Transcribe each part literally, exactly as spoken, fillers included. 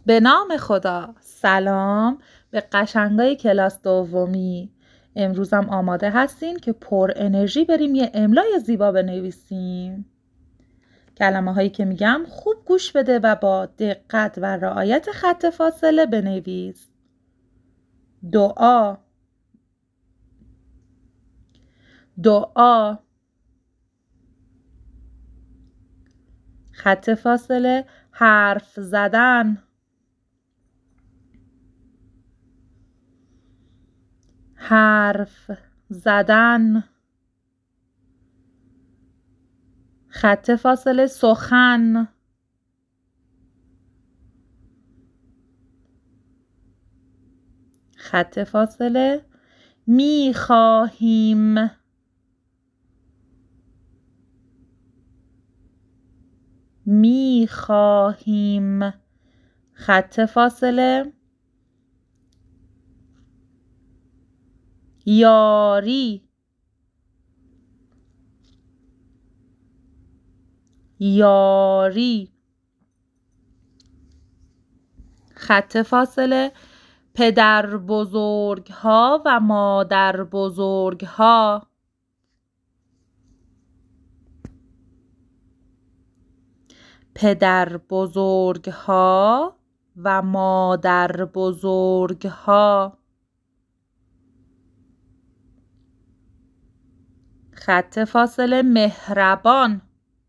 به نام خدا. سلام به قشنگای کلاس دومی. امروزم آماده هستین که پر انرژی بریم یه املای زیبا بنویسیم. کلمه هایی که میگم خوب گوش بده و با دقت و رعایت خط فاصله بنویس. دعا، دعا. خط فاصله حرف زدن، حرف زدن. خط فاصله سخن، خط فاصله می خواهیم، می خواهیم. خط فاصله یاری، یاری. خط فاصله پدر بزرگ ها و مادر بزرگ ها، پدر بزرگ ها و مادر بزرگ ها. خط فاصله مهربان،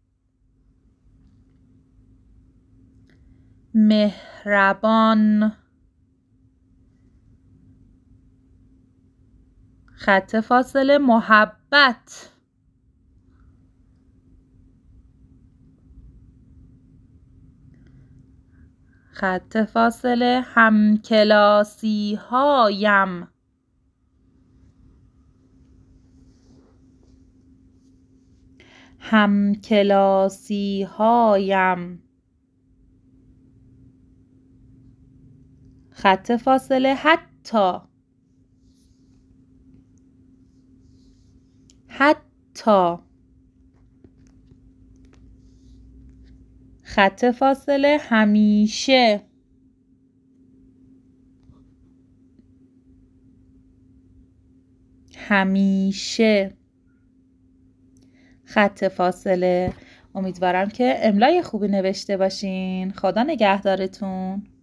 مهربان. خط فاصله محبت، خط فاصله همکلاسی هایم، همکلاسی هایم. خط فاصله حتی، حتی. خط فاصله همیشه، همیشه. خط فاصله. امیدوارم که املای خوبی نوشته باشین. خدا نگهدارتون.